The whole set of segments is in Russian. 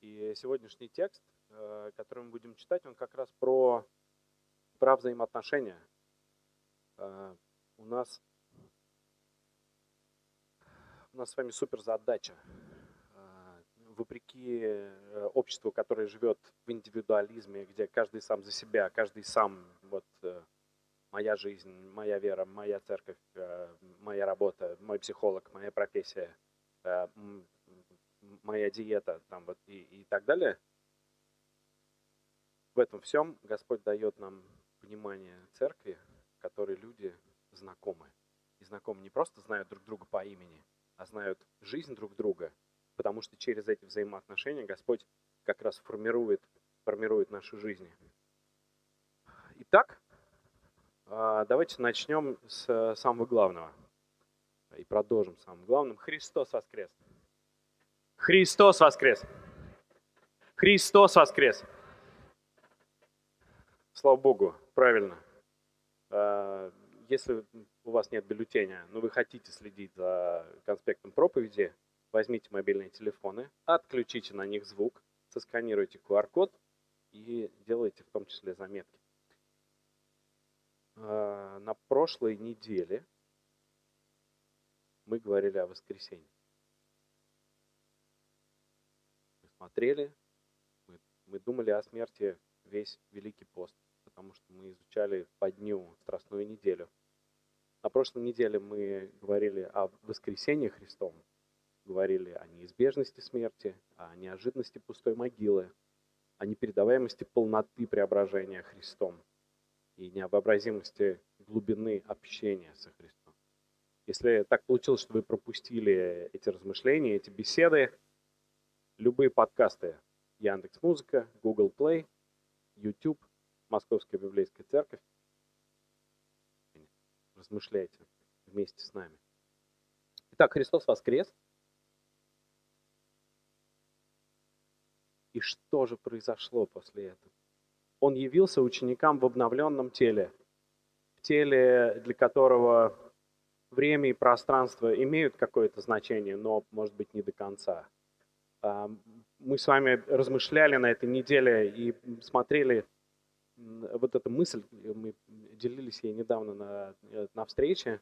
И сегодняшний текст, который мы будем читать, он как раз про взаимоотношения. У нас с вами супер задача. Вопреки обществу, которое живет в индивидуализме, где каждый сам за себя, каждый сам, моя жизнь, моя вера, моя церковь, моя работа, мой психолог, моя профессия, моя диета и так далее. В этом всем Господь дает нам понимание церкви, в которой люди знакомы. И знакомы не просто знают друг друга по имени, а знают жизнь друг друга, потому что через эти взаимоотношения Господь как раз формирует наши жизни. Итак, давайте начнем с самого главного и продолжим самым главным. Христос воскрес! Христос воскрес! Христос воскрес! Слава Богу, правильно. Если у вас нет бюллетеня, но вы хотите следить за конспектом проповеди, возьмите мобильные телефоны, отключите на них звук, сосканируйте QR-код и делайте в том числе заметки. На прошлой неделе мы говорили о воскресенье. Мы смотрели, мы думали о смерти весь Великий пост, потому что мы изучали по дню Страстную неделю. На прошлой неделе мы говорили о воскресении Христовом, говорили о неизбежности смерти, о неожиданности пустой могилы, о непередаваемости полноты преображения Христом и невообразимости глубины общения со Христом. Если так получилось, что вы пропустили эти размышления, эти беседы, любые подкасты Яндекс.Музыка, Google Play, YouTube, Московская библейская церковь. Размышляйте вместе с нами. Итак, Христос воскрес. И что же произошло после этого? Он явился ученикам в обновленном теле, в теле, для которого время и пространство имеют какое-то значение, но, может быть, не до конца. Мы с вами размышляли на этой неделе и смотрели вот эту мысль, мы делились ей недавно на встрече,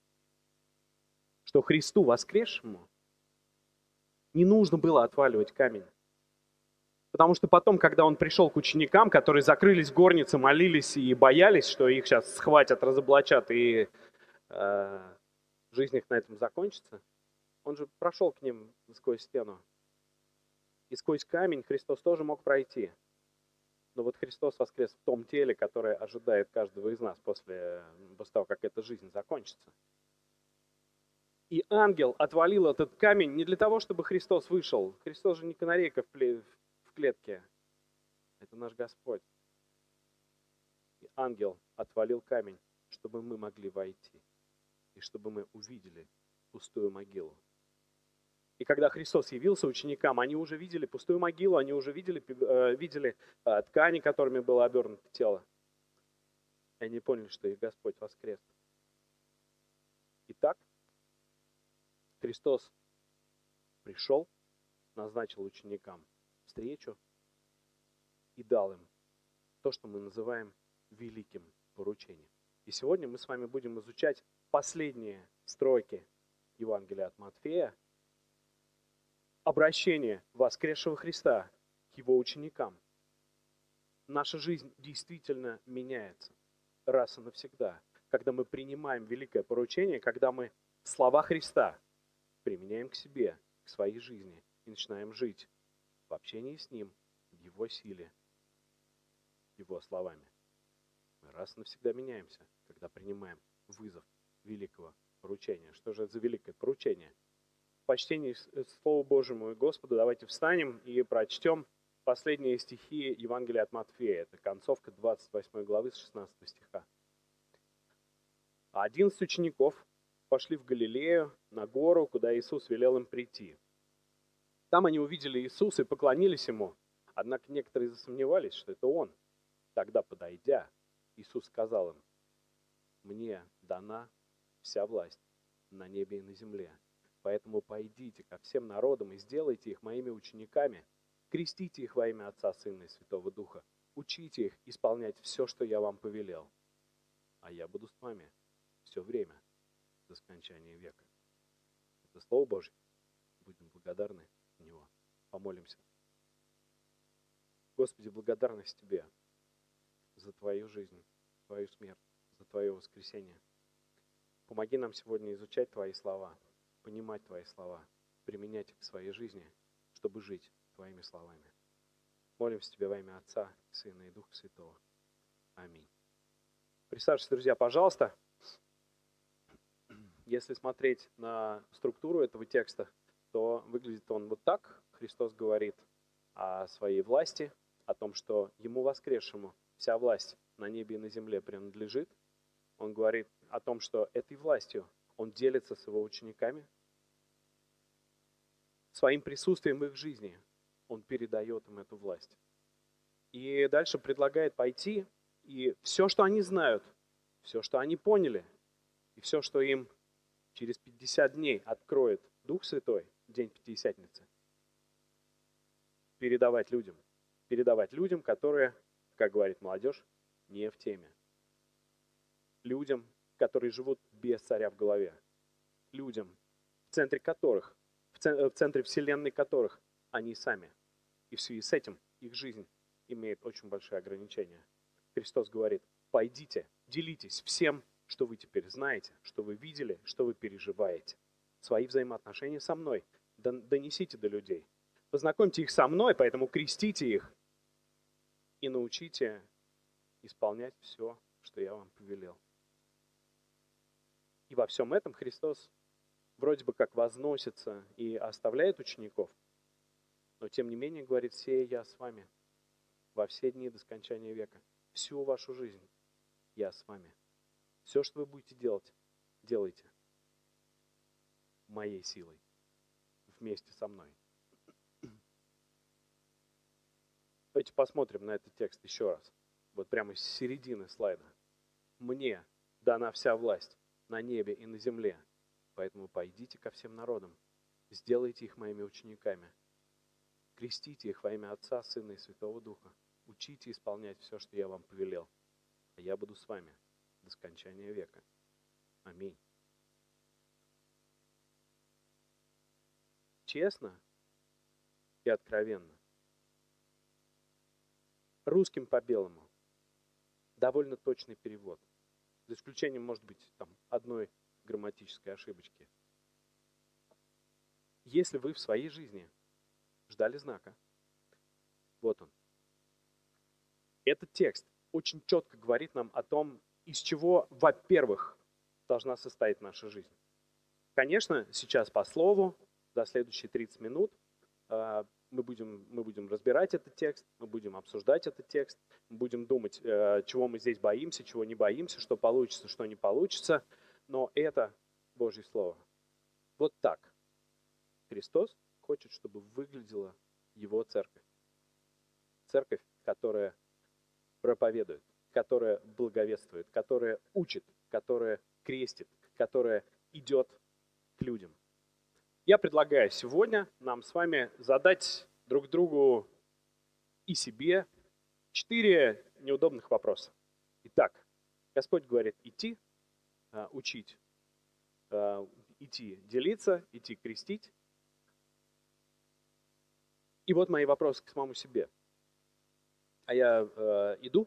что Христу воскресшему не нужно было отваливать камень. Потому что потом, когда он пришел к ученикам, которые закрылись в горнице, молились и боялись, что их сейчас схватят, разоблачат и жизнь их на этом закончится, он же прошел к ним сквозь стену. И сквозь камень Христос тоже мог пройти. Но вот Христос воскрес в том теле, которое ожидает каждого из нас после того, как эта жизнь закончится. И ангел отвалил этот камень не для того, чтобы Христос вышел. Христос же не канарейка в клетке. Это наш Господь. И ангел отвалил камень, чтобы мы могли войти. И чтобы мы увидели пустую могилу. И когда Христос явился ученикам, они уже видели пустую могилу, они уже видели ткани, которыми было обернуто тело. И они поняли, что их Господь воскрес. Итак, Христос пришел, назначил ученикам встречу и дал им то, что мы называем великим поручением. И сегодня мы с вами будем изучать последние строки Евангелия от Матфея, обращение воскресшего Христа к его ученикам. Наша жизнь действительно меняется раз и навсегда, когда мы принимаем великое поручение, когда мы слова Христа применяем к себе, к своей жизни и начинаем жить в общении с Ним, в Его силе, Его словами. Мы раз и навсегда меняемся, когда принимаем вызов великого поручения. Что же это за великое поручение? В почтении Слову Божьему и Господу давайте встанем и прочтем последние стихи Евангелия от Матфея. Это концовка 28 главы с 16 стиха. 11 учеников пошли в Галилею, на гору, куда Иисус велел им прийти. Там они увидели Иисуса и поклонились Ему. Однако некоторые засомневались, что это Он. Тогда, подойдя, Иисус сказал им: «Мне дана вся власть на небе и на земле. Поэтому пойдите ко всем народам и сделайте их моими учениками, Крестите их во имя Отца, Сына и Святого Духа. Учите их исполнять все, что я вам повелел. А я буду с вами все время до скончания века. Это Слово Божье. Будем благодарны за него. Помолимся. Господи, благодарность Тебе за Твою жизнь, Твою смерть, за Твое воскресение. Помоги нам сегодня изучать Твои слова, понимать Твои слова, применять их в своей жизни, чтобы жить Твоими словами. Молимся Тебе во имя Отца, Сына и Духа Святого. Аминь. Присаживайтесь, друзья, пожалуйста. Если смотреть на структуру этого текста, то выглядит он вот так. Христос говорит о своей власти, о том, что Ему воскресшему вся власть на небе и на земле принадлежит. Он говорит о том, что этой властью Он делится с Его учениками. Своим присутствием в их жизни Он передает им эту власть. И дальше предлагает пойти, и все, что они знают, все, что они поняли, и все, что им через 50 дней откроет Дух Святой, день Пятидесятницы, передавать людям, которые, как говорит молодежь, не в теме. Людям, которые живут без царя в голове. Людям, в центре вселенной которых они сами. И в связи с этим их жизнь имеет очень большие ограничения. Христос говорит: пойдите, делитесь всем, что вы теперь знаете, что вы видели, что вы переживаете. Свои взаимоотношения со мной донесите до людей. Познакомьте их со мной, поэтому крестите их и научите исполнять все, что я вам повелел. И во всем этом Христос вроде бы как возносится и оставляет учеников, но тем не менее говорит: «Се я с вами во все дни до скончания века». Всю вашу жизнь я с вами. Все, что вы будете делать, делайте моей силой, вместе со мной. Давайте посмотрим на этот текст еще раз. Вот прямо с середины слайда. «Мне дана вся власть на небе и на земле, поэтому пойдите ко всем народам, сделайте их моими учениками, крестите их во имя Отца, Сына и Святого Духа, учите исполнять все, что я вам повелел, а я буду с вами до скончания века». Аминь. Честно и откровенно. Русским по белому. Довольно точный перевод. За исключением, может быть, одной грамматической ошибочки. Если вы в своей жизни ждали знака, вот он. Этот текст очень четко говорит нам о том, из чего, во-первых, должна состоять наша жизнь. Конечно, сейчас по слову, за следующие 30 минут мы будем разбирать этот текст, мы будем обсуждать этот текст, мы будем думать, чего мы здесь боимся, чего не боимся, что получится, что не получится. Но это Божье Слово. Вот так Христос хочет, чтобы выглядела Его церковь. Церковь, которая проповедует, которая благовествует, которая учит, которая крестит, которая идет к людям. Я предлагаю сегодня нам с вами задать друг другу и себе 4 неудобных вопроса. Итак, Господь говорит идти, учить, идти делиться, идти крестить. И вот мои вопросы к самому себе. А я иду?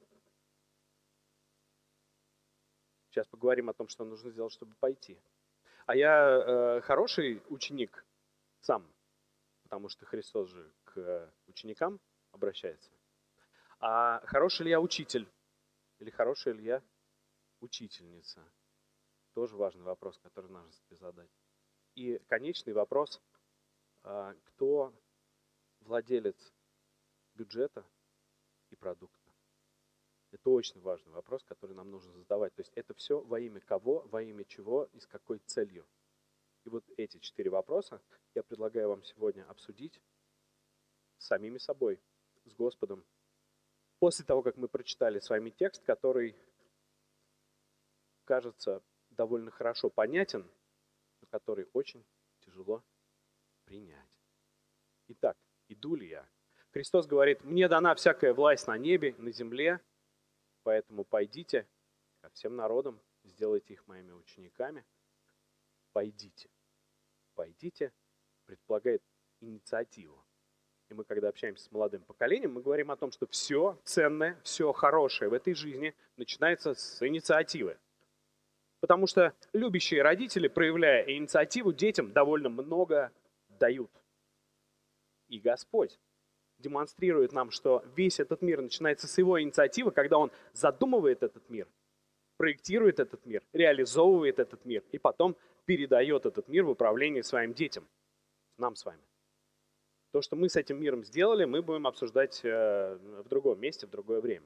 Сейчас поговорим о том, что нужно сделать, чтобы пойти. А я хороший ученик сам, потому что Христос же к ученикам обращается. А хороший ли я учитель? Или хорошая ли я учительница? Тоже важный вопрос, который нужно себе задать. И конечный вопрос, кто владелец бюджета и продукта? Это очень важный вопрос, который нам нужно задавать. То есть это все во имя кого, во имя чего и с какой целью. И вот эти 4 вопроса я предлагаю вам сегодня обсудить с самими собой, с Господом. После того, как мы прочитали с вами текст, который, кажется, довольно хорошо понятен, но который очень тяжело принять. Итак, иду ли я? Христос говорит: мне дана всякая власть на небе, на земле, поэтому пойдите ко всем народам, сделайте их моими учениками. Пойдите. Пойдите предполагает инициативу. И мы, когда общаемся с молодым поколением, мы говорим о том, что все ценное, все хорошее в этой жизни начинается с инициативы. Потому что любящие родители, проявляя инициативу, детям довольно много дают. И Господь демонстрирует нам, что весь этот мир начинается с его инициативы, когда он задумывает этот мир, проектирует этот мир, реализовывает этот мир и потом передает этот мир в управление своим детям, нам с вами. То, что мы с этим миром сделали, мы будем обсуждать в другом месте, в другое время.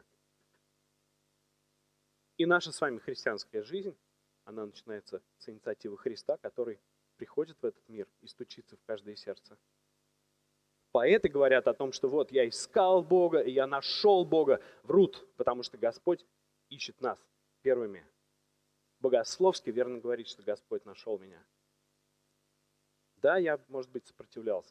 И наша с вами христианская жизнь, она начинается с инициативы Христа, который приходит в этот мир и стучится в каждое сердце. Поэты говорят о том, что вот я искал Бога, и я нашел Бога. Врут, потому что Господь ищет нас первыми. Богословски верно говорит, что Господь нашел меня. Да, я, может быть, сопротивлялся.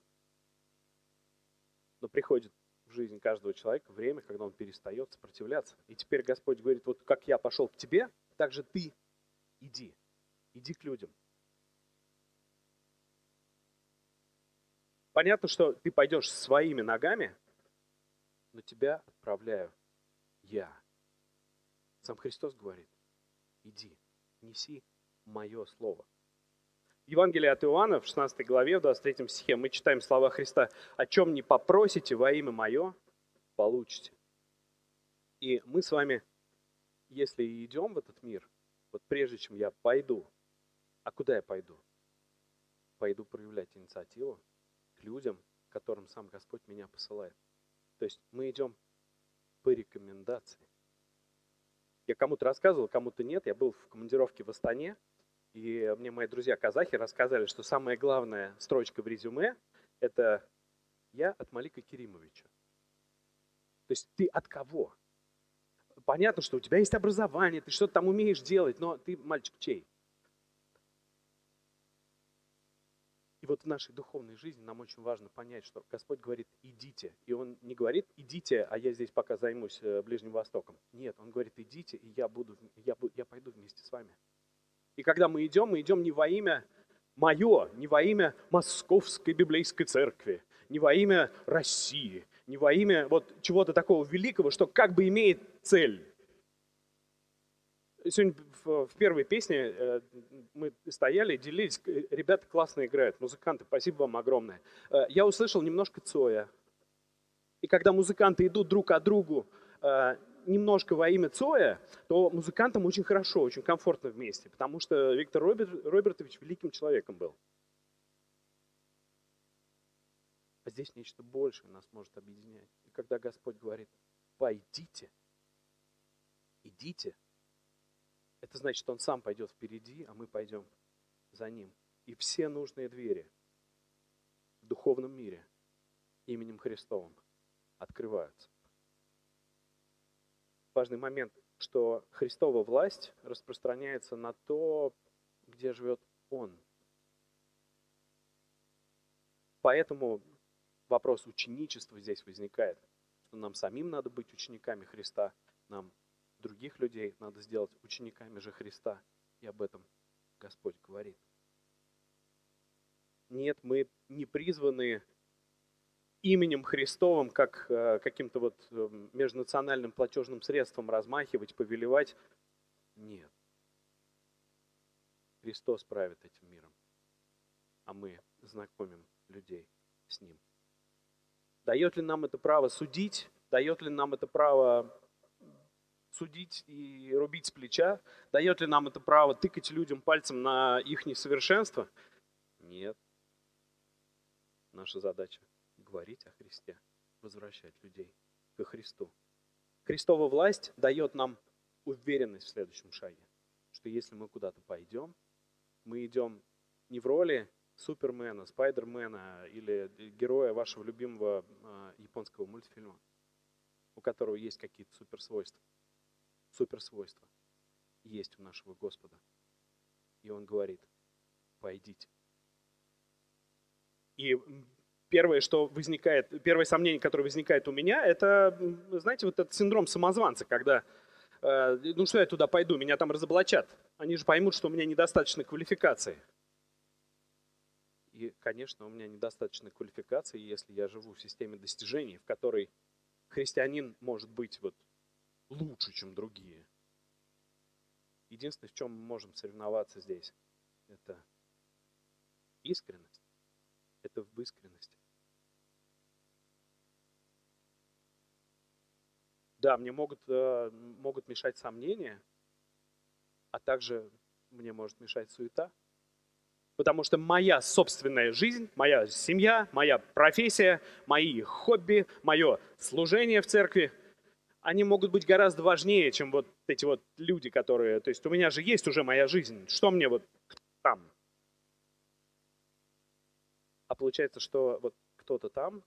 Но приходит в жизнь каждого человека время, когда он перестает сопротивляться. И теперь Господь говорит: вот как я пошел к тебе, так же ты иди. Иди к людям. Понятно, что ты пойдешь своими ногами, но тебя отправляю я. Сам Христос говорит: иди, неси мое слово. В Евангелии от Иоанна, в 16 главе, в 23 стихе, мы читаем слова Христа: «О чем не попросите во имя мое, получите». И мы с вами, если идем в этот мир, вот прежде чем я пойду, а куда я пойду? Пойду проявлять инициативу к людям, которым сам Господь меня посылает. То есть мы идем по рекомендации. Я кому-то рассказывал, кому-то нет. Я был в командировке в Астане, и мне мои друзья-казахи рассказали, что самая главная строчка в резюме – это «Я от Малика Керимовича». То есть ты от кого? Понятно, что у тебя есть образование, ты что-то там умеешь делать, но ты мальчик чей? И вот в нашей духовной жизни нам очень важно понять, что Господь говорит: идите. И Он не говорит: идите, а я здесь пока займусь Ближним Востоком. Нет, Он говорит: идите, и я пойду вместе с вами. И когда мы идем не во имя мое, не во имя Московской Библейской Церкви, не во имя России, не во имя вот чего-то такого великого, что как бы имеет цель. Сегодня в первой песне мы стояли, делились, ребята классно играют, музыканты, спасибо вам огромное. Я услышал немножко Цоя. И когда музыканты идут друг от другу немножко во имя Цоя, то музыкантам очень хорошо, очень комфортно вместе, потому что Виктор Робертович великим человеком был. А здесь нечто большее нас может объединять. И когда Господь говорит: пойдите, идите, это значит, что Он сам пойдет впереди, а мы пойдем за Ним. И все нужные двери в духовном мире именем Христовым открываются. Важный момент, что Христова власть распространяется на то, где живет Он. Поэтому вопрос ученичества здесь возникает, что нам самим надо быть учениками Христа, нам других людей надо сделать учениками же Христа. И об этом Господь говорит. Нет, мы не призваны именем Христовым, как каким-то вот межнациональным платежным средством размахивать, повелевать. Нет. Христос правит этим миром, а мы знакомим людей с Ним. Дает ли нам это право судить? Дает ли нам это право судить и рубить с плеча? Дает ли нам это право тыкать людям пальцем на их несовершенство? Нет. Наша задача — говорить о Христе, возвращать людей ко Христу. Христова власть дает нам уверенность в следующем шаге, что если мы куда-то пойдем, мы идем не в роли Супермена, Спайдермена или героя вашего любимого японского мультфильма, у которого есть какие-то суперсвойства. Суперсвойства есть у нашего Господа. И Он говорит: пойдите. И первое сомнение, которое возникает у меня, это, знаете, вот этот синдром самозванца, когда, ну что я туда пойду, меня там разоблачат. Они же поймут, что у меня недостаточно квалификации. И, конечно, у меня недостаточно квалификации, если я живу в системе достижений, в которой христианин может быть вот лучше, чем другие. Единственное, в чем мы можем соревноваться здесь, это искренность. Это в искренности. Да, мне могут мешать сомнения, а также мне может мешать суета. Потому что моя собственная жизнь, моя семья, моя профессия, мои хобби, мое служение в церкви, они могут быть гораздо важнее, чем вот эти вот люди, которые... То есть у меня же есть уже моя жизнь. Что мне вот там? А получается, что вот кто-то там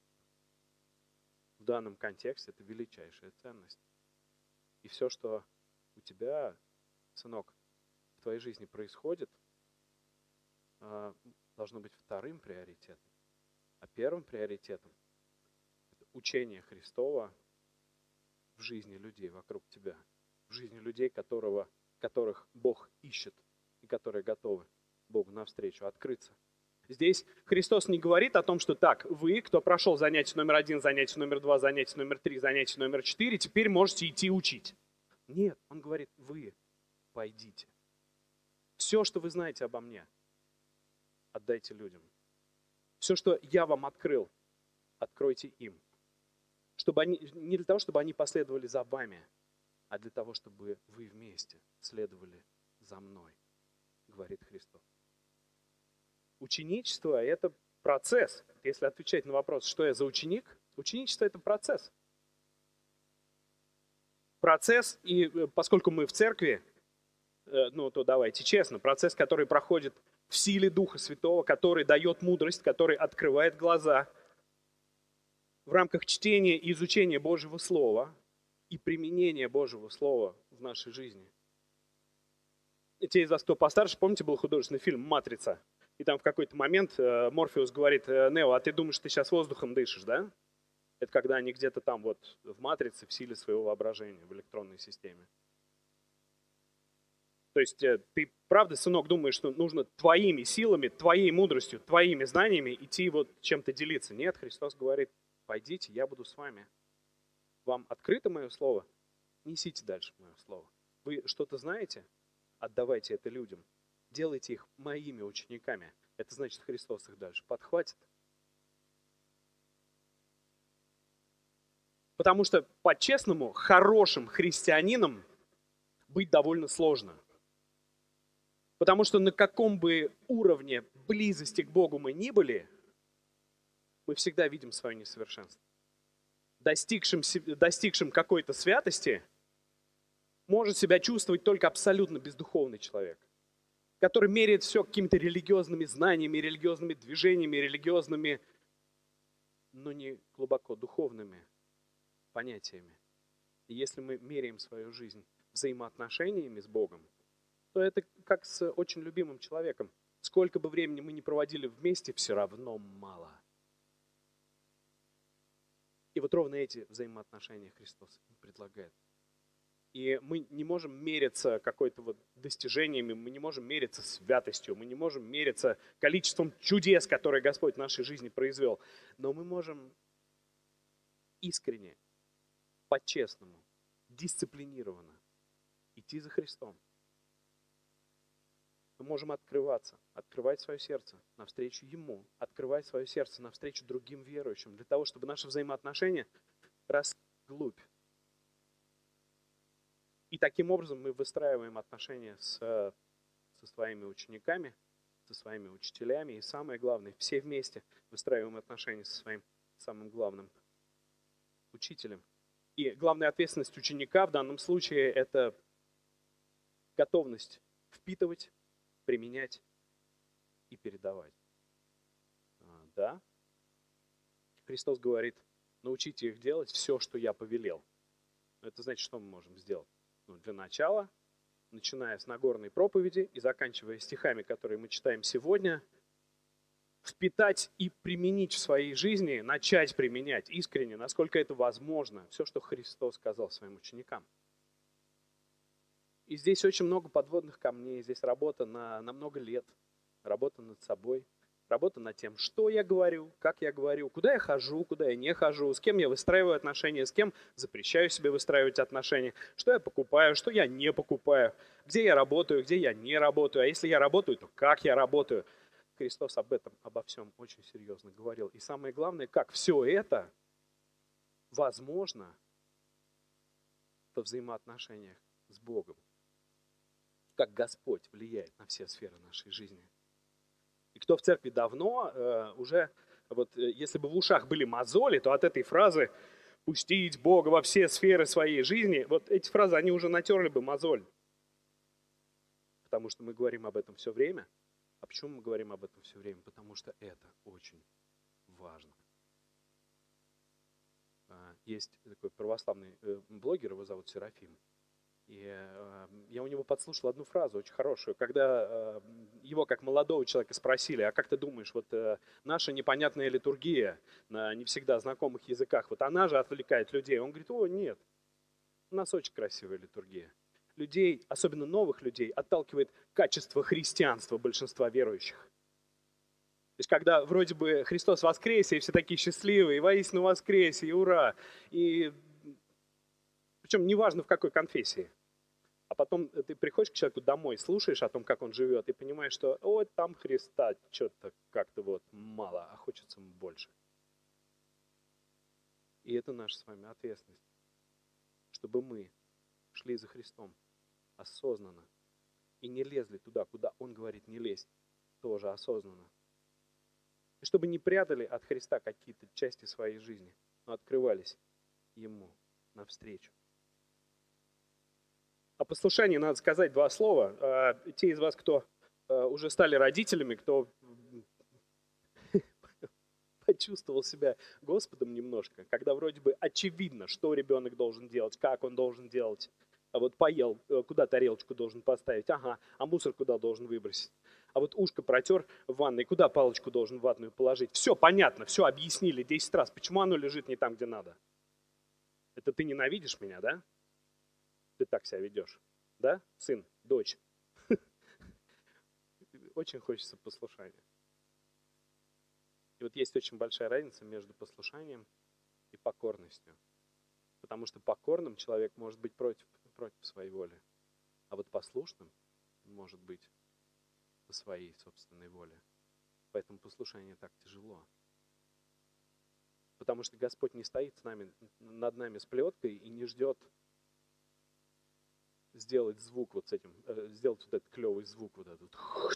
в данном контексте — это величайшая ценность. И все, что у тебя, сынок, в твоей жизни происходит, должно быть вторым приоритетом. А первым приоритетом — это учение Христова в жизни людей вокруг тебя, в жизни людей, которых Бог ищет и которые готовы Богу навстречу открыться. Здесь Христос не говорит о том, что так, вы, кто прошел занятие номер 1, занятие номер 2, занятие номер 3, занятие номер 4, теперь можете идти учить. Нет, Он говорит, вы пойдите. Все, что вы знаете обо мне, отдайте людям. Все, что я вам открыл, откройте им. Не для того, чтобы они последовали за вами, а для того, чтобы вы вместе следовали за мной, говорит Христос. Ученичество — это процесс. Если отвечать на вопрос, что я за ученик, ученичество — это процесс. Процесс, и поскольку мы в церкви, то давайте честно, процесс, который проходит в силе Духа Святого, который дает мудрость, который открывает глаза в рамках чтения и изучения Божьего Слова и применения Божьего Слова в нашей жизни. И те из вас, кто постарше, помните, был художественный фильм «Матрица»? И там в какой-то момент Морфеус говорит: Нео, а ты думаешь, ты сейчас воздухом дышишь, да? Это когда они где-то там вот в матрице, в силе своего воображения, в электронной системе. То есть ты правда, сынок, думаешь, что нужно твоими силами, твоей мудростью, твоими знаниями идти вот чем-то делиться? Нет, Христос говорит, пойдите, я буду с вами. Вам открыто мое слово? Несите дальше мое слово. Вы что-то знаете? Отдавайте это людям. Делайте их моими учениками. Это значит, Христос их дальше подхватит. Потому что, по-честному, хорошим христианином быть довольно сложно. Потому что на каком бы уровне близости к Богу мы ни были, мы всегда видим свое несовершенство. Достигшим какой-то святости может себя чувствовать только абсолютно бездуховный человек, который меряет все какими-то религиозными знаниями, религиозными движениями, религиозными, но не глубоко духовными понятиями. И если мы меряем свою жизнь взаимоотношениями с Богом, то это как с очень любимым человеком. Сколько бы времени мы ни проводили вместе, все равно мало. И вот ровно эти взаимоотношения Христос предлагает. И мы не можем мериться какой-то вот достижениями, мы не можем мериться святостью, мы не можем мериться количеством чудес, которые Господь в нашей жизни произвел. Но мы можем искренне, по-честному, дисциплинированно идти за Христом. Мы можем открываться, открывать свое сердце навстречу Ему, открывать свое сердце навстречу другим верующим, для того, чтобы наши взаимоотношения росли вглубь. И таким образом мы выстраиваем отношения со своими учениками, со своими учителями, и самое главное, все вместе выстраиваем отношения со своим самым главным учителем. И главная ответственность ученика в данном случае — это готовность впитывать, применять и передавать. Да? Христос говорит, научите их делать все, что я повелел. Это значит, что мы можем сделать? Для начала, начиная с Нагорной проповеди и заканчивая стихами, которые мы читаем сегодня, впитать и применить в своей жизни, начать применять искренне, насколько это возможно, все, что Христос сказал своим ученикам. И здесь очень много подводных камней, здесь работа на много лет, работа над собой, работа над тем, что я говорю, как я говорю, куда я хожу, куда я не хожу, с кем я выстраиваю отношения, с кем запрещаю себе выстраивать отношения, что я покупаю, что я не покупаю, где я работаю, где я не работаю, а если я работаю, то как я работаю. Христос обо всем очень серьезно говорил. И самое главное, как все это возможно во взаимоотношениях с Богом. Как Господь влияет на все сферы нашей жизни. И кто в церкви давно, уже, если бы в ушах были мозоли, то от этой фразы «пустить Бога во все сферы своей жизни», эти фразы, они уже натерли бы мозоль. Потому что мы говорим об этом все время. А почему мы говорим об этом все время? Потому что это очень важно. Есть такой православный блогер, его зовут Серафим. И я у него подслушал одну фразу очень хорошую, когда его как молодого человека спросили: а как ты думаешь, наша непонятная литургия на не всегда знакомых языках, она же отвлекает людей? Он говорит: о, нет, у нас очень красивая литургия. Людей, особенно новых людей, отталкивает качество христианства большинства верующих. То есть, когда вроде бы Христос воскресе, и все такие счастливые, и воистину воскресе, и ура, и причем неважно в какой конфессии. А потом ты приходишь к человеку домой, слушаешь о том, как он живет, и понимаешь, что там Христа что-то как-то мало, а хочется больше. И это наша с вами ответственность, чтобы мы шли за Христом осознанно и не лезли туда, куда Он говорит не лезть, тоже осознанно. И чтобы не прятали от Христа какие-то части своей жизни, но открывались Ему навстречу. О послушании надо сказать два слова. Те из вас, кто уже стали родителями, кто почувствовал себя Господом немножко, когда вроде бы очевидно, что ребенок должен делать, как он должен делать. Поел, куда тарелочку должен поставить, а мусор куда должен выбросить. А ушко протер в ванной, куда палочку должен в ватную положить. Все понятно, все объяснили 10 раз. Почему оно лежит не там, где надо? Это ты ненавидишь меня, да? Ты так себя ведешь, да, сын, дочь? Очень хочется послушания. И есть очень большая разница между послушанием и покорностью. Потому что покорным человек может быть против своей воли, а послушным может быть по своей собственной воле. Поэтому послушание так тяжело. Потому что Господь не стоит над нами с плеткой и не ждет сделать звук с этим, сделать этот клевый звук этот.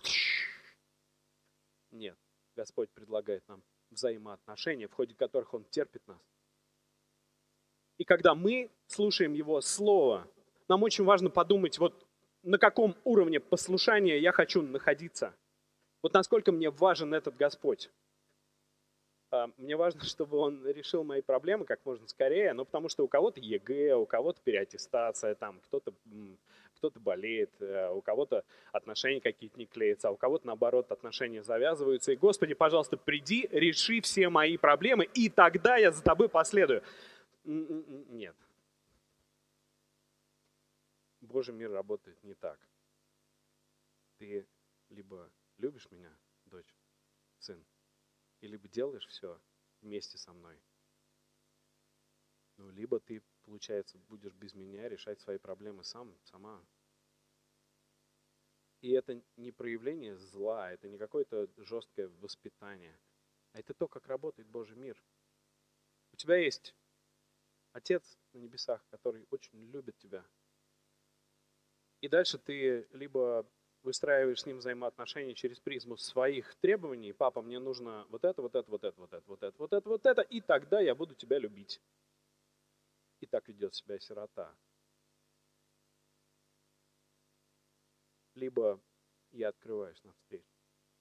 Нет, Господь предлагает нам взаимоотношения, в ходе которых Он терпит нас. И когда мы слушаем Его Слово, нам очень важно подумать, на каком уровне послушания я хочу находиться. Насколько мне важен этот Господь. Мне важно, чтобы Он решил мои проблемы как можно скорее, потому что у кого-то ЕГЭ, у кого-то переаттестация, кто-то болеет, у кого-то отношения какие-то не клеятся, а у кого-то, наоборот, отношения завязываются. И, Господи, пожалуйста, приди, реши все мои проблемы, и тогда я за Тобой последую. Нет. Божий мир работает не так. Ты либо любишь меня, дочь, сын, и либо делаешь все вместе со мной, либо ты, получается, будешь без меня решать свои проблемы сама. И это не проявление зла, это не какое-то жесткое воспитание, а это то, как работает Божий мир. У тебя есть Отец на небесах, который очень любит тебя. И дальше ты либо выстраиваешь с ним взаимоотношения через призму своих требований: папа, мне нужно это, и тогда я буду тебя любить. И так ведет себя сирота. Либо я открываюсь навстречу.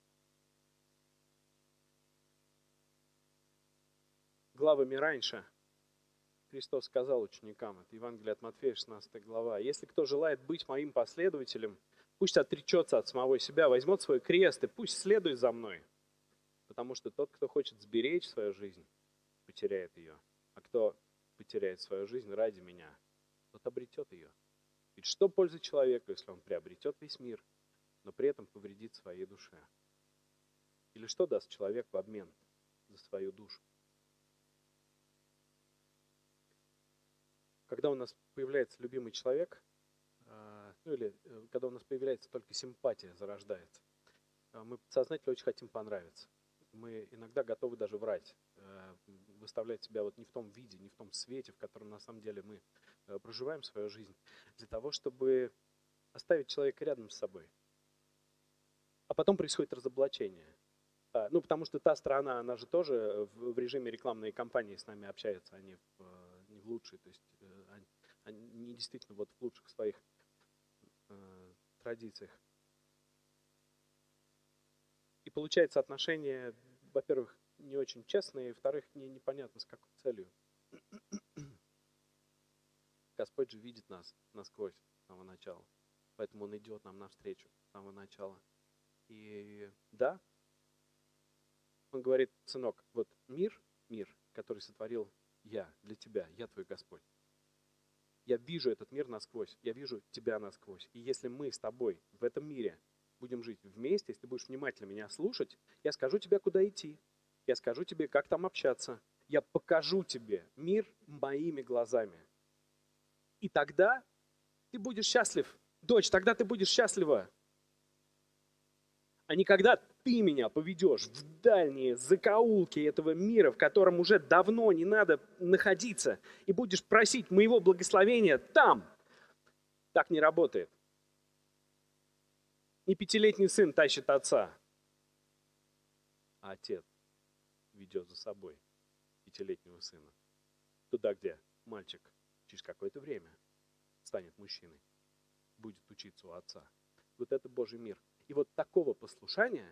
Главами раньше Христос сказал ученикам, это Евангелие от Матфея, 16 глава: если кто желает быть моим последователем, пусть отречется от самого себя, возьмет свой крест и пусть следует за мной. Потому что тот, кто хочет сберечь свою жизнь, потеряет ее. А кто потеряет свою жизнь ради меня, тот обретет ее. Ведь что пользы человеку, если он приобретет весь мир, но при этом повредит своей душе? Или что даст человек в обмен за свою душу? Когда у нас появляется любимый человек, или когда у нас появляется только симпатия, зарождается, мы подсознательно очень хотим понравиться. Мы иногда готовы даже врать, выставлять себя вот не в том виде, не в том свете, в котором на самом деле мы проживаем свою жизнь, для того, чтобы оставить человека рядом с собой. А потом происходит разоблачение. Потому что та сторона, она же тоже в режиме рекламной кампании с нами общается, а не в лучшей, то есть они действительно вот в лучших своих традициях. И получается отношения, во-первых, не очень честные, и, во-вторых, непонятно с какой целью. Господь же видит нас насквозь с самого начала, поэтому Он идет нам навстречу с самого начала. И да, Он говорит: сынок, вот мир, который сотворил я для тебя, я твой Господь. Я вижу этот мир насквозь, я вижу тебя насквозь. И если мы с тобой в этом мире будем жить вместе, если ты будешь внимательно меня слушать, я скажу тебе, куда идти. Я скажу тебе, как там общаться. Я покажу тебе мир моими глазами. И тогда ты будешь счастлив. Дочь, тогда ты будешь счастлива. А не когда ты меня поведешь в дальние закоулки этого мира, в котором уже давно не надо находиться, и будешь просить моего благословения там. Так не работает. Не 5-летний сын тащит отца, а отец ведет за собой 5-летнего сына. Туда, где мальчик через какое-то время станет мужчиной, будет учиться у отца. Вот это Божий мир. И вот такого послушания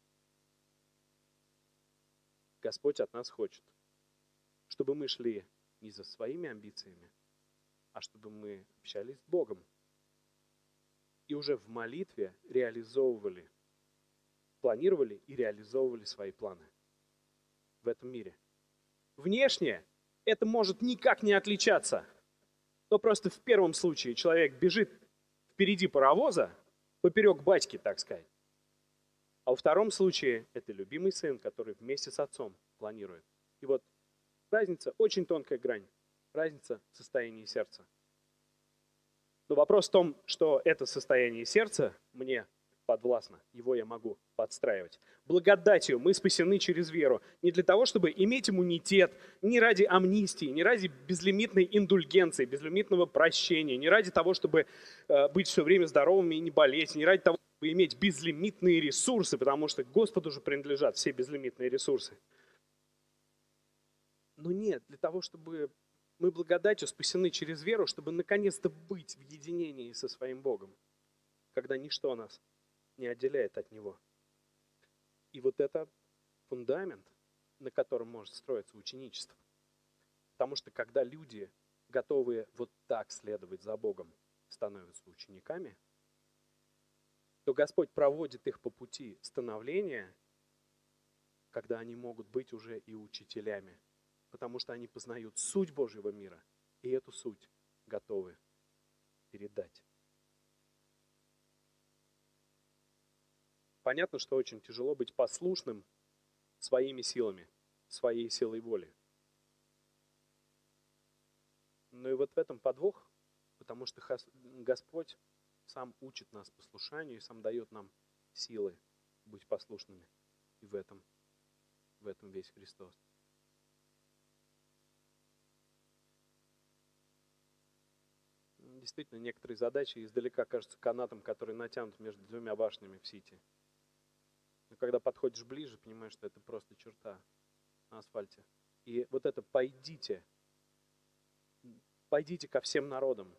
Господь от нас хочет. Чтобы мы шли не за своими амбициями, а чтобы мы общались с Богом. И уже в молитве планировали и реализовывали свои планы в этом мире. Внешне это может никак не отличаться. Но просто в первом случае человек бежит впереди паровоза, поперек батьки, так сказать. А во втором случае это любимый сын, который вместе с отцом планирует. И вот разница, очень тонкая грань, разница в состоянии сердца. Но вопрос в том, что это состояние сердца мне подвластно, его я могу подстраивать. Благодатью мы спасены через веру. Не для того, чтобы иметь иммунитет, не ради амнистии, не ради безлимитной индульгенции, безлимитного прощения, не ради того, чтобы быть все время здоровыми и не болеть, не ради того, чтобы иметь безлимитные ресурсы, потому что Господу же принадлежат все безлимитные ресурсы. Но нет, для того, чтобы мы благодатью спасены через веру, чтобы наконец-то быть в единении со своим Богом, когда ничто нас не отделяет от Него. И вот это фундамент, на котором может строиться ученичество. Потому что когда люди, готовые вот так следовать за Богом, становятся учениками, то Господь проводит их по пути становления, когда они могут быть уже и учителями. Потому что они познают суть Божьего мира, и эту суть готовы передать. Понятно, что очень тяжело быть послушным своими силами, своей силой воли. Но и вот в этом подвох, потому что Господь сам учит нас послушанию и сам дает нам силы быть послушными. И в этом весь Христос. Действительно, некоторые задачи издалека кажутся канатом, который натянут между двумя башнями в Сити. Но когда подходишь ближе, понимаешь, что это просто черта на асфальте. И вот это пойдите ко всем народам.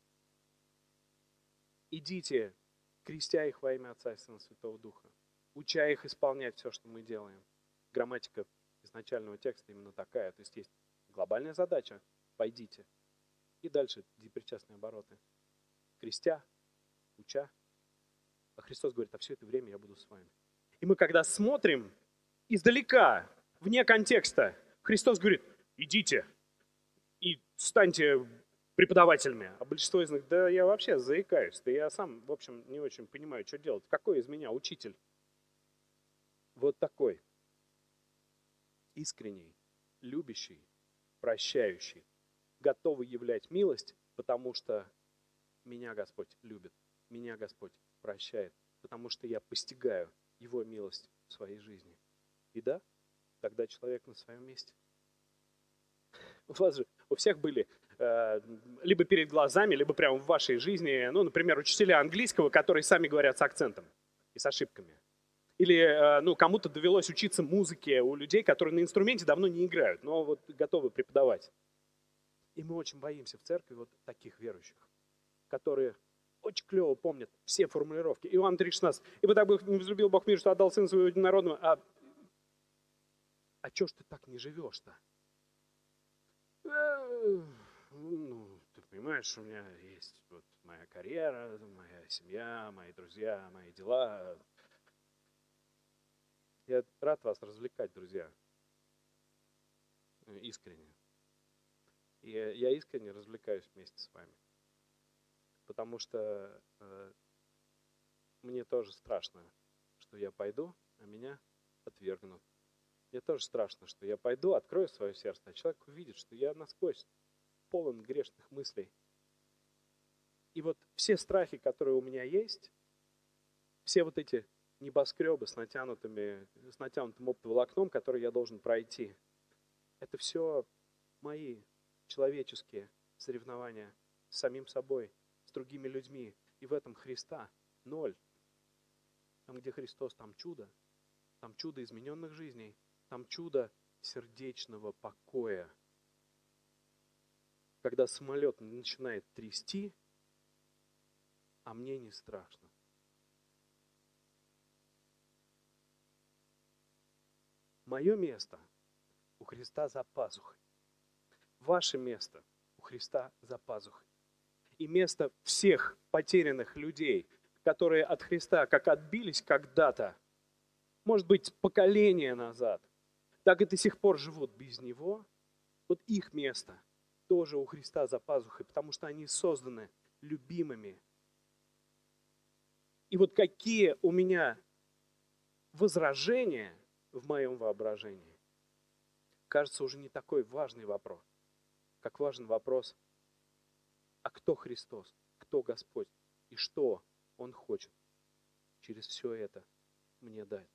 Идите, крестя их во имя Отца и Сына Святого Духа, уча их исполнять все, что мы делаем. Грамматика изначального текста именно такая. То есть есть глобальная задача – пойдите. И дальше причастные обороты. Крестя, уча. А Христос говорит: а все это время я буду с вами. И мы когда смотрим издалека, вне контекста, Христос говорит: идите и станьте преподавателями. А большинство из них: да я вообще заикаюсь, да я сам, в общем, не очень понимаю, что делать. Какой из меня учитель? Вот такой. Искренний, любящий, прощающий, готовый являть милость, потому что меня Господь любит, меня Господь прощает, потому что я постигаю Его милость в своей жизни. И да, тогда человек на своем месте. У вас же у всех были либо перед глазами, либо прямо в вашей жизни, ну, например, учителя английского, которые сами говорят с акцентом и с ошибками. Или кому-то довелось учиться музыке у людей, которые на инструменте давно не играют, но вот готовы преподавать. И мы очень боимся в церкви вот таких верующих, которые очень клево помнят все формулировки. Иоанн 3,16. «Ибо так не возлюбил Бог мир, что отдал Сына Своего Единородного». А чё ж ты так не живешь-то? Ну, ты понимаешь, у меня есть вот моя карьера, моя семья, мои друзья, мои дела. Я рад вас развлекать, друзья. Искренне. И я искренне развлекаюсь вместе с вами. Потому что мне тоже страшно, что я пойду, а меня отвергнут. Мне тоже страшно, что я пойду, открою свое сердце, а человек увидит, что я насквозь полон грешных мыслей. И вот все страхи, которые у меня есть, все вот эти небоскребы с натянутым оптоволокном, которые я должен пройти, это все мои человеческие соревнования с самим собой, с другими людьми. И в этом Христа ноль. Там, где Христос, там чудо измененных жизней, там чудо сердечного покоя. Когда самолет начинает трясти, а мне не страшно. Мое место у Христа за пазухой. Ваше место у Христа за пазухой. И место всех потерянных людей, которые от Христа как отбились когда-то, может быть, поколение назад, так и до сих пор живут без Него, вот их место тоже у Христа за пазухой, потому что они созданы любимыми. И вот какие у меня возражения в моем воображении, кажется, уже не такой важный вопрос, как важен вопрос: а кто Христос, кто Господь и что Он хочет через все это мне дать.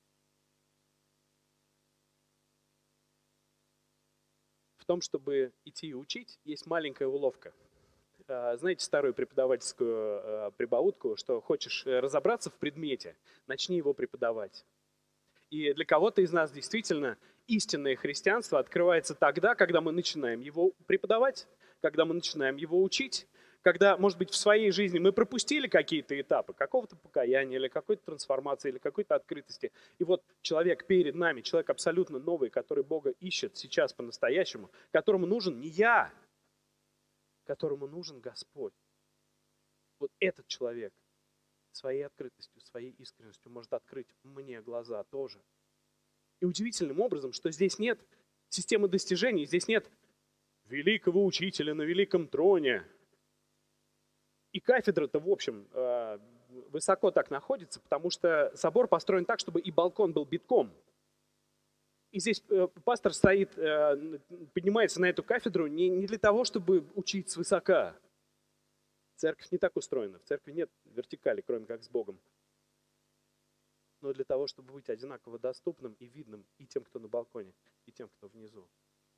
В том, чтобы идти и учить, есть маленькая уловка. Знаете старую преподавательскую прибаутку, что хочешь разобраться в предмете, начни его преподавать. И для кого-то из нас действительно истинное христианство открывается тогда, когда мы начинаем его преподавать, когда мы начинаем его учить, когда, может быть, в своей жизни мы пропустили какие-то этапы, какого-то покаяния или какой-то трансформации, или какой-то открытости. И вот человек перед нами, человек абсолютно новый, который Бога ищет сейчас по-настоящему, которому нужен не я, которому нужен Господь. Вот этот человек своей открытостью, своей искренностью может открыть мне глаза тоже. И удивительным образом, что здесь нет системы достижений, здесь нет великого учителя на великом троне. И кафедра-то, в общем, высоко так находится, потому что собор построен так, чтобы и балкон был битком. И здесь пастор стоит, поднимается на эту кафедру не для того, чтобы учить свысока. Церковь не так устроена. В церкви нет вертикали, кроме как с Богом. Но для того, чтобы быть одинаково доступным и видным и тем, кто на балконе, и тем, кто внизу.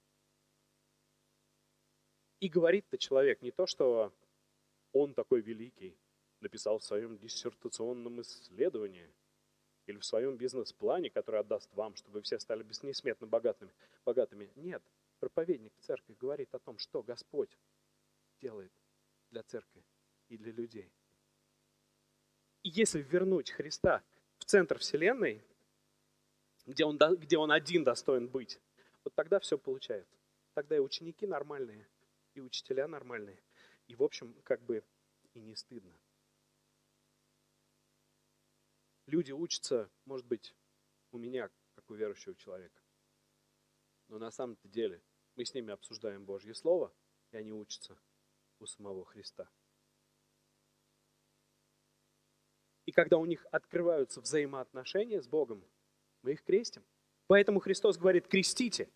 И говорит-то человек не то, что он такой великий, написал в своем диссертационном исследовании или в своем бизнес-плане, который отдаст вам, чтобы вы все стали несметно богатыми. Нет, проповедник в церкви говорит о том, что Господь делает для церкви и для людей. И если вернуть Христа в центр вселенной, где он один достоин быть, вот тогда все получается. Тогда и ученики нормальные, и учителя нормальные. И, в общем, как бы и не стыдно. Люди учатся, может быть, у меня, как как у верующего человека. Но на самом-то деле мы с ними обсуждаем Божье Слово, и они учатся у самого Христа. И когда у них открываются взаимоотношения с Богом, мы их крестим. Поэтому Христос говорит: крестите.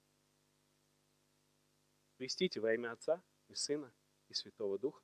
Крестите во имя Отца и Сына и Святого Духа.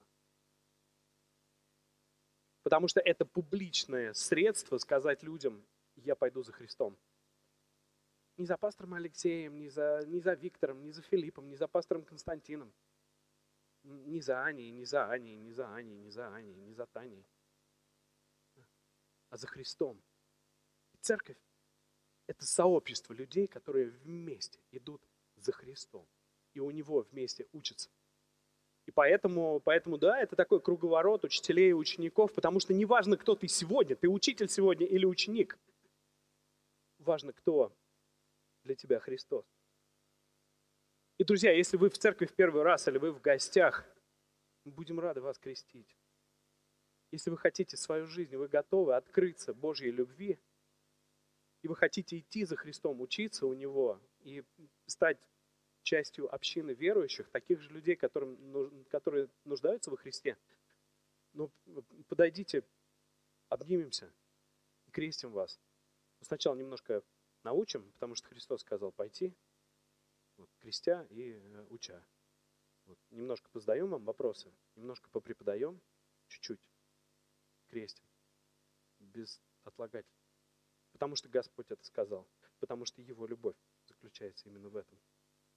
Потому что это публичное средство сказать людям: я пойду за Христом. Не за пастором Алексеем, не за Виктором, не за Филиппом, не за пастором Константином. Не за Аней, не за Аней, не за Аней, не за Аней, не за Таней. А за Христом. Церковь — это сообщество людей, которые вместе идут за Христом. И у Него вместе учатся. И поэтому, да, это такой круговорот учителей и учеников, потому что неважно, кто ты сегодня, ты учитель сегодня или ученик. Важно, кто для тебя Христос. И, друзья, если вы в церкви в первый раз или вы в гостях, мы будем рады вас крестить. Если вы хотите свою жизнь, вы готовы открыться Божьей любви, и вы хотите идти за Христом, учиться у Него и стать частью общины верующих, таких же людей, которые нуждаются во Христе, ну, подойдите, обнимемся и крестим вас. Сначала немножко научим, потому что Христос сказал пойти, крестя и уча. Немножко позадаем вам вопросы, немножко попреподаем, чуть-чуть крестим, без отлагательств. Потому что Господь это сказал, потому что Его любовь заключается именно в этом.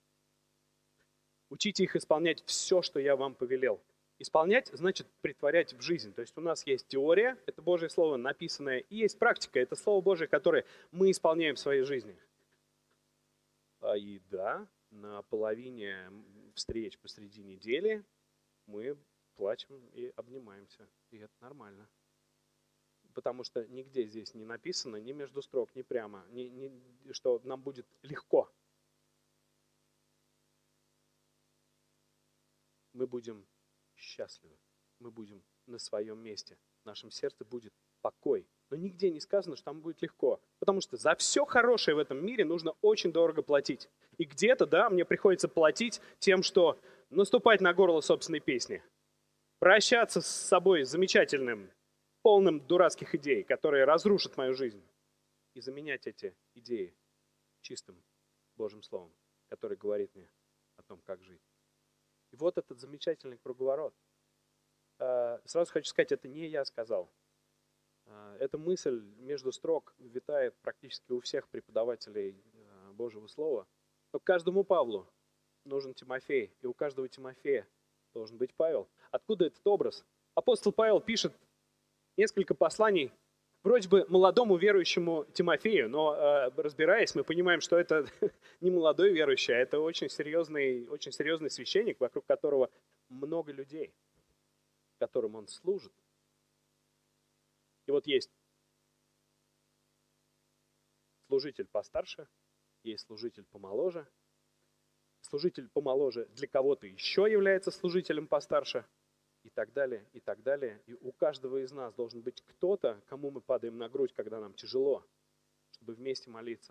Учите их исполнять все, что я вам повелел. Исполнять значит притворять в жизнь. То есть у нас есть теория, это Божье Слово написанное, и есть практика, это Слово Божие, которое мы исполняем в своей жизни. И да, на половине встреч посреди недели мы плачем и обнимаемся. И это нормально. Потому что нигде здесь не написано, ни между строк, ни прямо, что нам будет легко. Мы будем счастливы, мы будем на своем месте. В нашем сердце будет покой. Но нигде не сказано, что там будет легко. Потому что за все хорошее в этом мире нужно очень дорого платить. И где-то, да, мне приходится платить тем, что наступать на горло собственной песни. Прощаться с собой замечательным, полным дурацких идей, которые разрушат мою жизнь. И заменять эти идеи чистым Божьим Словом, который говорит мне о том, как жить. И вот этот замечательный круговорот. Сразу хочу сказать, это не я сказал. Эта мысль между строк витает практически у всех преподавателей Божьего Слова. Но каждому Павлу нужен Тимофей, и у каждого Тимофея должен быть Павел. Откуда этот образ? Апостол Павел пишет несколько посланий вроде бы молодому верующему Тимофею, но разбираясь, мы понимаем, что это не молодой верующий, а это очень серьезный священник, вокруг которого много людей, которым он служит. И вот есть служитель постарше, есть служитель помоложе. Служитель помоложе для кого-то еще является служителем постарше. И так далее, и так далее. И у каждого из нас должен быть кто-то, кому мы падаем на грудь, когда нам тяжело, чтобы вместе молиться.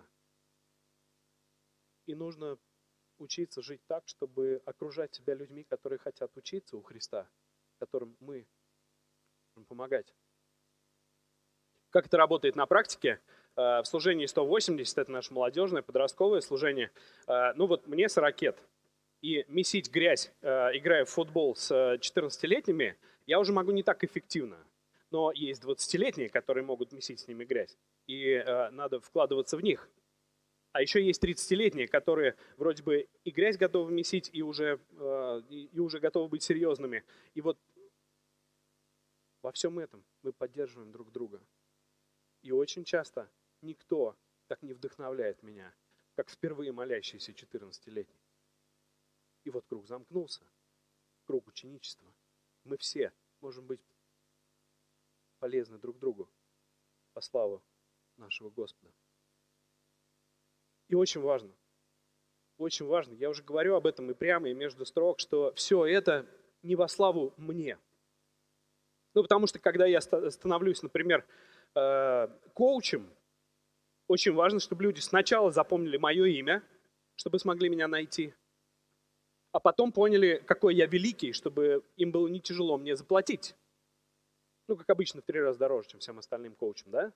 И нужно учиться жить так, чтобы окружать себя людьми, которые хотят учиться у Христа, которым мы можем помогать. Как это работает на практике? В служении 180, это наше молодежное, подростковое служение. Мне 40 лет. И месить грязь, играя в футбол с 14-летними, я уже могу не так эффективно. Но есть 20-летние, которые могут месить с ними грязь. И надо вкладываться в них. А еще есть 30-летние, которые вроде бы и грязь готовы месить, и уже готовы быть серьезными. И вот во всем этом мы поддерживаем друг друга. И очень часто никто так не вдохновляет меня, как впервые молящийся 14-летний. И вот круг замкнулся, круг ученичества. Мы все можем быть полезны друг другу во славу нашего Господа. И очень важно, я уже говорю об этом и прямо, и между строк, что все это не во славу мне. Потому что когда я становлюсь, например, коучем, Очень важно, чтобы люди сначала запомнили мое имя, чтобы смогли меня найти, а потом поняли, какой я великий, чтобы им было не тяжело мне заплатить. Ну, как обычно, в 3 раза дороже, чем всем остальным коучам, да?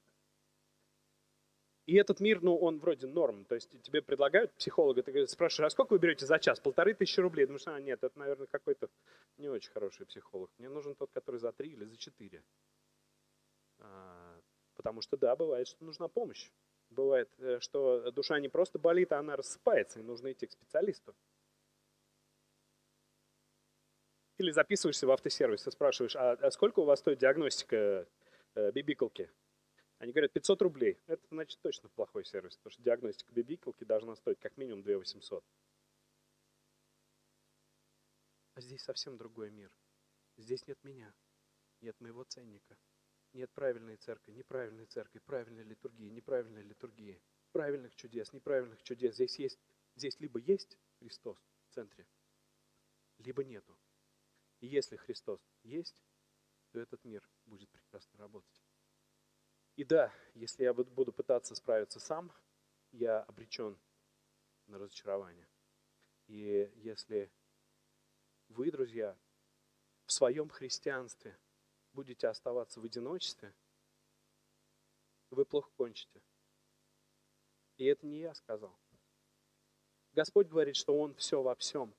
И этот мир, ну, он вроде норм. То есть тебе предлагают психолога, ты спрашиваешь, а сколько вы берете за час? 1500 рублей. Думаешь, нет, это, наверное, какой-то не очень хороший психолог. Мне нужен тот, который за 3 или за 4. Потому что, да, бывает, что нужна помощь. Бывает, что душа не просто болит, а она рассыпается, и нужно идти к специалисту. Или записываешься в автосервис и спрашиваешь, а сколько у вас стоит диагностика бибиколки? Они говорят, 500 рублей. Это значит точно плохой сервис, потому что диагностика бибиколки должна стоить как минимум 2800. А здесь совсем другой мир. Здесь нет меня, нет моего ценника, нет правильной церкви, неправильной церкви, правильной литургии, неправильной литургии, правильных чудес, неправильных чудес. Здесь либо есть Христос в центре, либо нету. И если Христос есть, то этот мир будет прекрасно работать. И да, если я буду пытаться справиться сам, я обречен на разочарование. И если вы, друзья, в своем христианстве будете оставаться в одиночестве, вы плохо кончите. И это не я сказал. Господь говорит, что Он все во всем.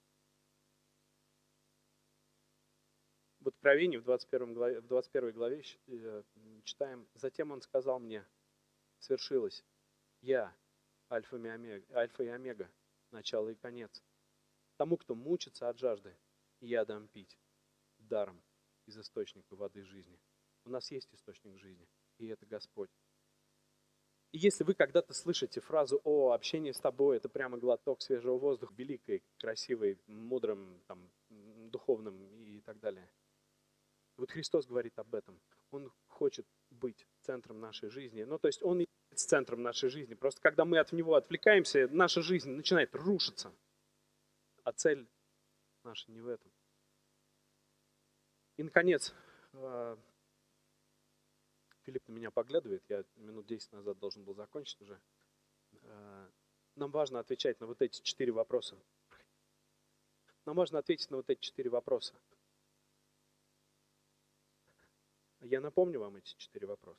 В Откровении, в 21 главе читаем, «Затем Он сказал мне, свершилось, я, Альфа и Омега, начало и конец. Тому, кто мучится от жажды, я дам пить даром из источника воды жизни». У нас есть источник жизни, и это Господь. И если вы когда-то слышите фразу «О, общение с тобой – это прямо глоток свежего воздуха, великой, красивой, мудрым, там, духовным и так далее». Вот Христос говорит об этом. Он хочет быть центром нашей жизни. Ну, то есть Он и есть центром нашей жизни. Просто когда мы от Него отвлекаемся, наша жизнь начинает рушиться. А цель наша не в этом. И, наконец, Филипп на меня поглядывает. Я минут 10 назад должен был закончить уже. Нам важно отвечать на вот эти 4 вопроса. Нам важно ответить на вот эти 4 вопроса. Я напомню вам эти 4 вопроса.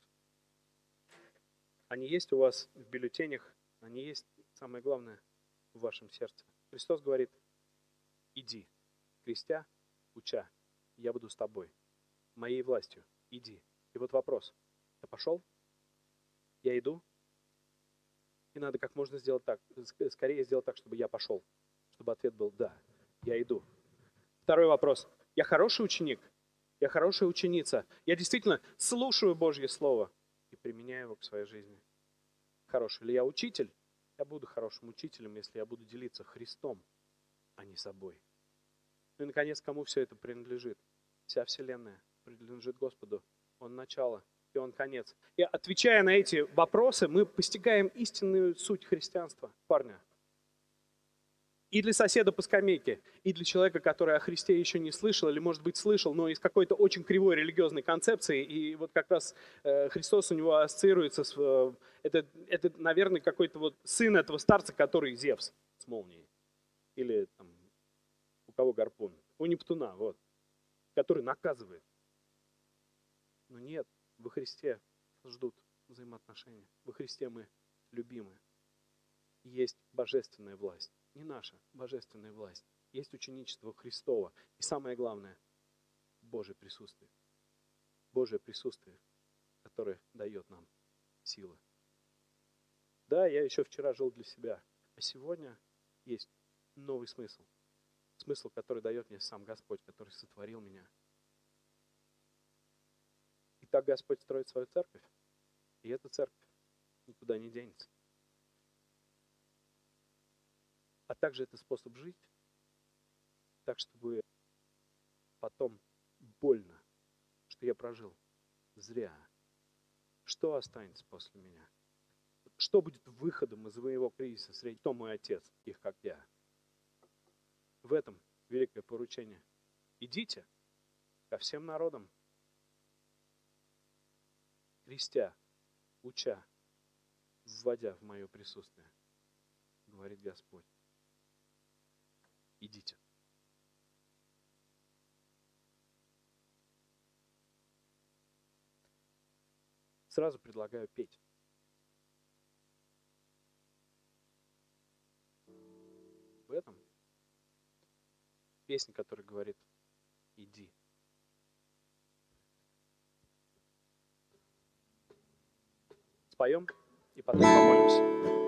Они есть у вас в бюллетенях, они есть, самое главное, в вашем сердце. Христос говорит, иди, крестя, уча, я буду с тобой, моей властью, иди. И вот вопрос, я пошел? Я иду? И надо как можно сделать так, скорее сделать так, чтобы я пошел, чтобы ответ был да, я иду. Второй вопрос, я хороший ученик? Я хорошая ученица. Я действительно слушаю Божье Слово и применяю его к своей жизни. Хороший ли я учитель? Я буду хорошим учителем, если я буду делиться Христом, а не собой. Ну и, наконец, кому все это принадлежит? Вся Вселенная принадлежит Господу. Он начало, и Он конец. И отвечая на эти вопросы, мы постигаем истинную суть христианства. Парня. И для соседа по скамейке, и для человека, который о Христе еще не слышал, или, может быть, слышал, но из какой-то очень кривой религиозной концепции, и вот как раз Христос у него ассоциируется с... это, наверное, какой-то вот сын этого старца, который Зевс с молнией. Или там, у кого гарпун? У Нептуна, вот. Который наказывает. Но нет, во Христе ждут взаимоотношения. Во Христе мы любимы. Есть божественная власть. Не наша, божественная власть. Есть ученичество Христово. И самое главное, Божье присутствие. Божье присутствие, которое дает нам силы. Да, я еще вчера жил для себя, а сегодня есть новый смысл. Смысл, который дает мне сам Господь, который сотворил меня. И так Господь строит свою церковь. И эта церковь никуда не денется. А также это способ жить, так, чтобы потом больно, что я прожил зря. Что останется после меня? Что будет выходом из моего кризиса среди кто мой отец, таких как я? В этом великое поручение. Идите ко всем народам, крестя, уча, вводя в мое присутствие, говорит Господь. Идите. Сразу предлагаю петь. В этом песня, которая говорит «Иди». Споем и потом помолимся.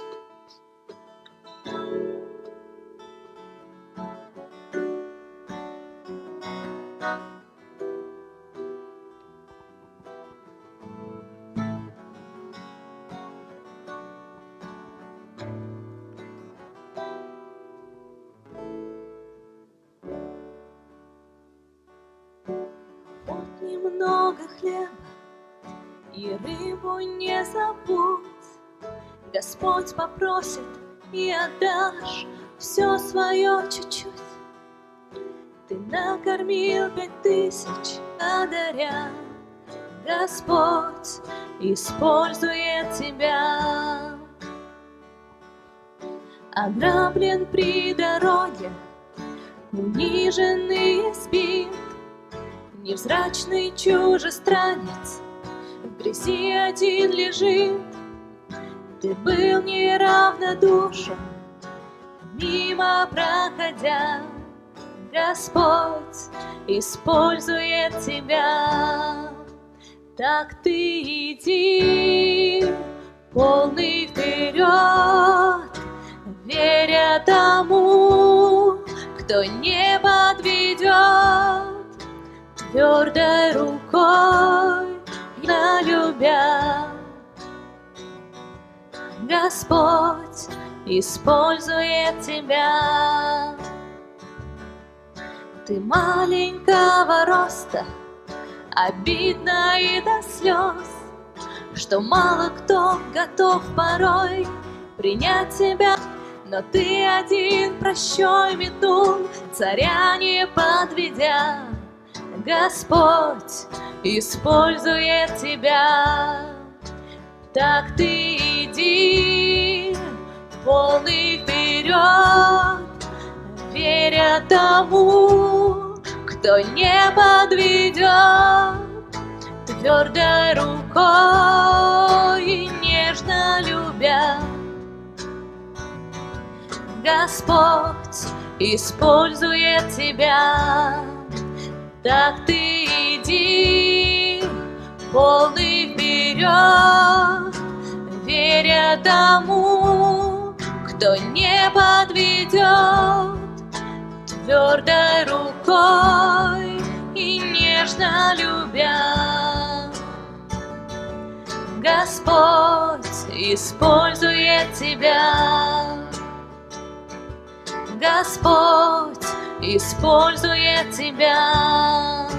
Вот немного хлеба и рыбу не забудь. Господь попросит, и отдашь все свое чуть-чуть. Ты накормил 5000, благодаря. Господь использует тебя. Ограблен при дороге, униженный и сбит, невзрачный чужестранец в грязи один лежит. Ты был неравнодушен, мимо проходя. Господь использует тебя. Так ты иди, полный вперед, веря тому, кто не подведет, твердой рукой любя. Господь использует тебя. Ты маленького роста, обидно и до слез, что мало кто готов порой принять тебя. Но ты один прощой метнул, царя не подведя. Господь использует тебя. Так ты иди, полный вперед, веря тому, кто не подведет, твердой рукой и нежно любя. Господь использует тебя. Так ты иди, полный вперед, веря тому, кто не подведет, твердой рукой и нежно любя. Господь использует тебя. Господь использует тебя.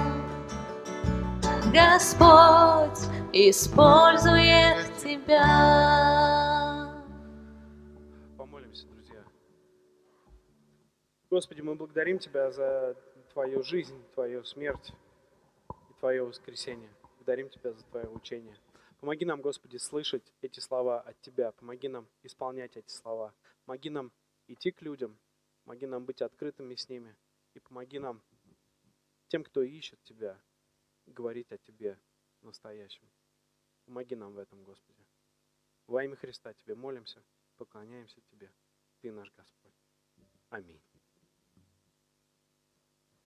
Господь использует тебя. Помолимся, друзья. Господи, мы благодарим Тебя за Твою жизнь, Твою смерть и Твое воскресение. Благодарим Тебя за Твое учение. Помоги нам, Господи, слышать эти слова от Тебя. Помоги нам исполнять эти слова. Помоги нам идти к людям. Помоги нам быть открытыми с ними. И помоги нам, тем, кто ищет Тебя, говорить о Тебе настоящем. Помоги нам в этом, Господи. Во имя Христа Тебе молимся, поклоняемся Тебе. Ты наш Господь. Аминь.